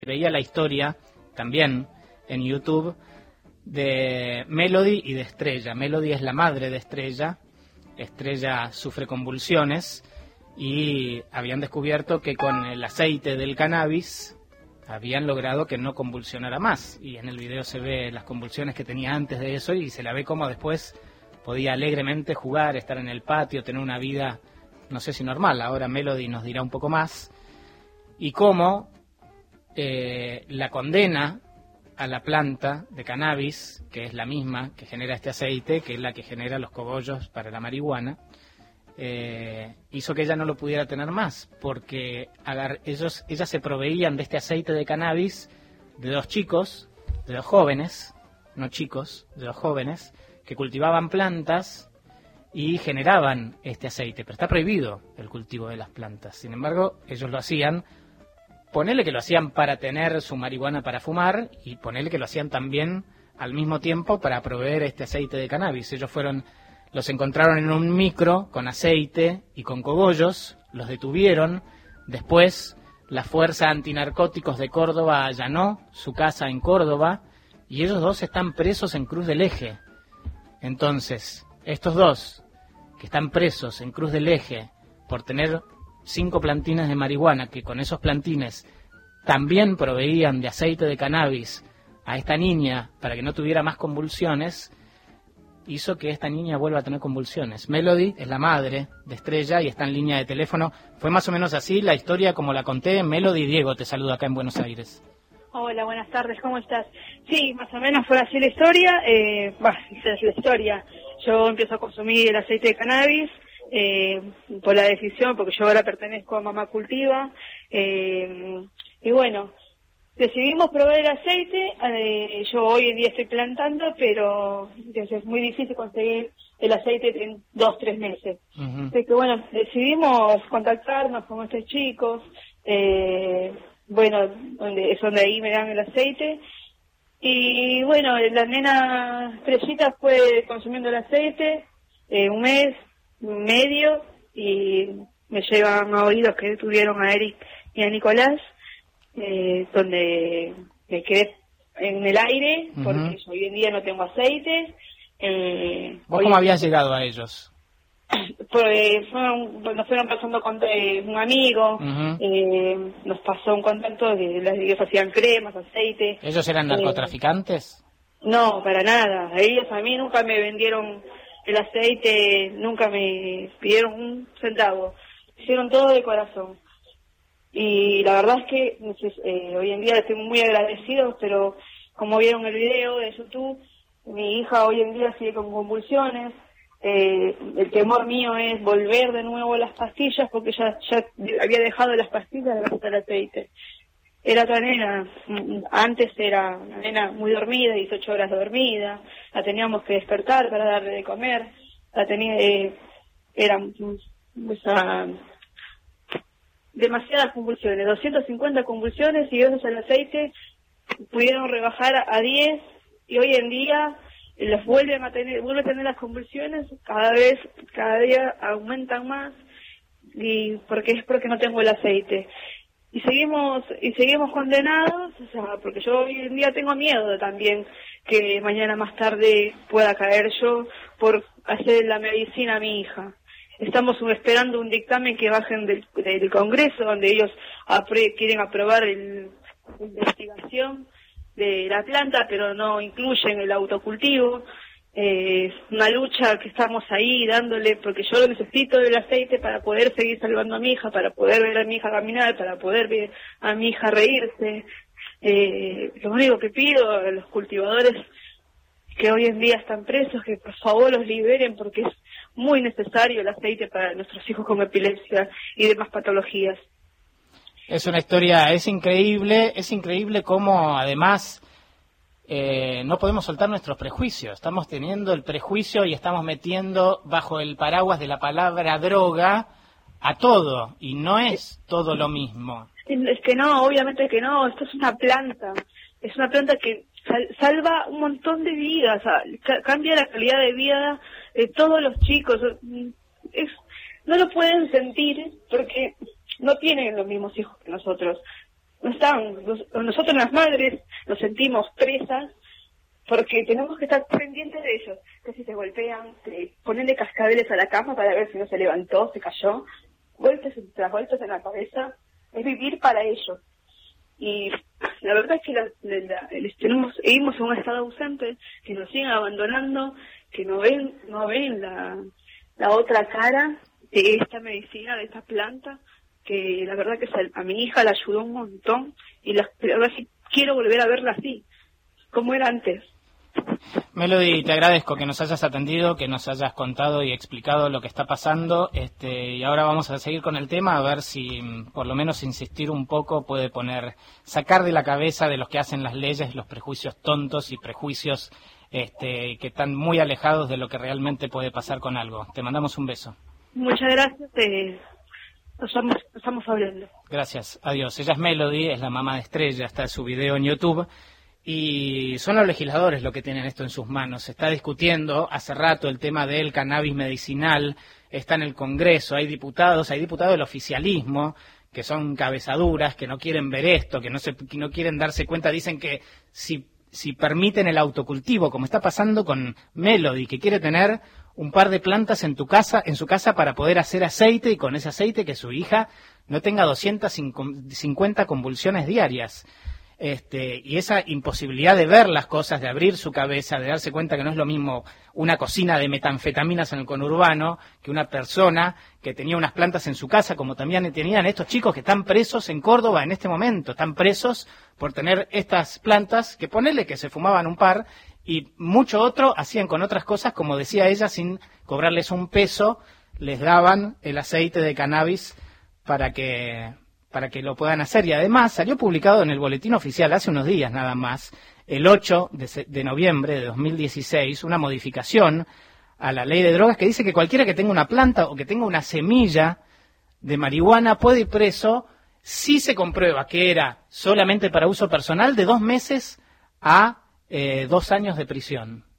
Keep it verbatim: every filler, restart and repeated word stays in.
veía la historia también en YouTube de Melody y de Estrella. Melody es la madre de Estrella. Estrella sufre convulsiones y habían descubierto que con el aceite del cannabis habían logrado que no convulsionara más. Y en el video se ve las convulsiones que tenía antes de eso y se la ve como después podía alegremente jugar, estar en el patio, tener una vida, no sé si normal, ahora Melody nos dirá un poco más, y cómo eh, la condena a la planta de cannabis, que es la misma que genera este aceite, que es la que genera los cogollos para la marihuana, eh, hizo que ella no lo pudiera tener más, porque agar ellos, ellas se proveían de este aceite de cannabis de dos chicos, de dos jóvenes, no chicos, de dos jóvenes, que cultivaban plantas y generaban este aceite, pero está prohibido el cultivo de las plantas. Sin embargo, ellos lo hacían, ponele que lo hacían para tener su marihuana para fumar y ponele que lo hacían también al mismo tiempo para proveer este aceite de cannabis. Ellos fueron, los encontraron en un micro con aceite y con cogollos, los detuvieron, después la Fuerza Antinarcóticos de Córdoba allanó su casa en Córdoba y ellos dos están presos en Cruz del Eje. Entonces, estos dos que están presos en Cruz del Eje por tener cinco plantines de marihuana, que con esos plantines también proveían de aceite de cannabis a esta niña para que no tuviera más convulsiones, hizo que esta niña vuelva a tener convulsiones. Melody es la madre de Estrella y está en línea de teléfono. Fue más o menos así la historia como la conté. Melody, Diego te saluda acá en Buenos Aires. Hola, buenas tardes, ¿cómo estás? Sí, más o menos fue así la historia. Eh, bah, esa es la historia. Yo empiezo a consumir el aceite de cannabis eh, por la decisión, porque yo ahora pertenezco a Mamá Cultiva. Eh, y bueno, decidimos probar el aceite. Eh, yo hoy en día estoy plantando, pero es muy difícil conseguir el aceite en dos, tres meses. Uh-huh. Así que bueno, decidimos contactarnos con estos chicos. Eh, bueno, donde, es donde ahí me dan el aceite. Y bueno, la nena Estrellita fue consumiendo el aceite eh, un mes, un medio, y me llevan a oídos que tuvieron a Eric y a Nicolás, eh, donde me quedé en el aire, uh-huh. porque yo hoy en día no tengo aceite. Eh, ¿Vos cómo habías llegado a ellos? Pues fueron, nos fueron pasando con eh, un amigo, uh-huh. eh, nos pasó un contacto de las ellos hacían cremas, aceite. ¿Ellos eran narcotraficantes? Eh, no, para nada. Ellos a mí nunca me vendieron el aceite, nunca me pidieron un centavo. Hicieron todo de corazón. Y la verdad es que eh, hoy en día estoy muy agradecidos, pero como vieron el video de YouTube, mi hija hoy en día sigue con convulsiones. Eh, el temor mío es volver de nuevo a las pastillas, porque ya, ya había dejado las pastillas gracias al aceite. Era otra nena, antes era una nena muy dormida, dieciocho horas dormida, la teníamos que despertar para darle de comer, la tenía, eh, eran o sea, demasiadas convulsiones, doscientas cincuenta convulsiones, y gracias al aceite pudieron rebajar a diez, y hoy en día los vuelven a tener, vuelven a tener las convulsiones, cada vez, cada día aumentan más, y porque es porque no tengo el aceite. Y seguimos, y seguimos condenados, o sea, porque yo hoy en día tengo miedo también que mañana más tarde pueda caer yo por hacer la medicina a mi hija. Estamos esperando un dictamen que bajen del, del Congreso, donde ellos apre, quieren aprobar el, la investigación de la planta, pero no incluyen el autocultivo. Eh, es una lucha que estamos ahí dándole, porque yo lo necesito del aceite para poder seguir salvando a mi hija, para poder ver a mi hija caminar, para poder ver a mi hija reírse. Eh, lo único que pido a los cultivadores que hoy en día están presos, que por favor los liberen, porque es muy necesario el aceite para nuestros hijos con epilepsia y demás patologías. Es una historia, es increíble, es increíble cómo además eh, no podemos soltar nuestros prejuicios. Estamos teniendo el prejuicio y estamos metiendo bajo el paraguas de la palabra droga a todo, y no es todo lo mismo. Es que no, obviamente que no, esto es una planta, es una planta que sal, salva un montón de vidas, o sea, ca cambia la calidad de vida de todos los chicos. Es, no lo pueden sentir porque no tienen los mismos hijos que nosotros, no están, nosotros las madres nos sentimos presas porque tenemos que estar pendientes de ellos, que si se golpean, que ponerle cascabeles a la cama para ver si no se levantó, se cayó, golpes tras golpes en la cabeza, es vivir para ellos. Y la verdad es que la, la, la, tenemos, vivimos en un estado ausente, que nos siguen abandonando, que no ven, no ven la, la otra cara de esta medicina, de esta planta, que la verdad que a mi hija la ayudó un montón, y la, la verdad sí quiero volver a verla así, como era antes. Melody, te agradezco que nos hayas atendido, que nos hayas contado y explicado lo que está pasando, este, y ahora vamos a seguir con el tema, a ver si por lo menos insistir un poco puede poner, sacar de la cabeza de los que hacen las leyes los prejuicios tontos y prejuicios este, que están muy alejados de lo que realmente puede pasar con algo. Te mandamos un beso. Muchas gracias, eh, nos, estamos, nos estamos hablando. Gracias, adiós. Ella es Melody, es la mamá de Estrella, está en su video en YouTube. Y son los legisladores los que tienen esto en sus manos. Se está discutiendo hace rato el tema del cannabis medicinal, está en el Congreso, hay diputados, hay diputados del oficialismo que son cabezaduras, que no quieren ver esto, que no se, que no quieren darse cuenta, dicen que si, si permiten el autocultivo, como está pasando con Melody, que quiere tener un par de plantas en tu casa, en su casa para poder hacer aceite, y con ese aceite que su hija no tenga doscientas cincuenta convulsiones diarias. Este, y esa imposibilidad de ver las cosas, de abrir su cabeza, de darse cuenta que no es lo mismo una cocina de metanfetaminas en el conurbano que una persona que tenía unas plantas en su casa, como también tenían estos chicos que están presos en Córdoba en este momento, están presos por tener estas plantas, que ponele que se fumaban un par, y mucho otro hacían con otras cosas, como decía ella, sin cobrarles un peso, les daban el aceite de cannabis para que... para que lo puedan hacer. Y además salió publicado en el Boletín Oficial hace unos días nada más, el ocho de noviembre de dos mil dieciséis, una modificación a la ley de drogas que dice que cualquiera que tenga una planta o que tenga una semilla de marihuana puede ir preso si se comprueba que era solamente para uso personal, de dos meses a eh, dos años de prisión.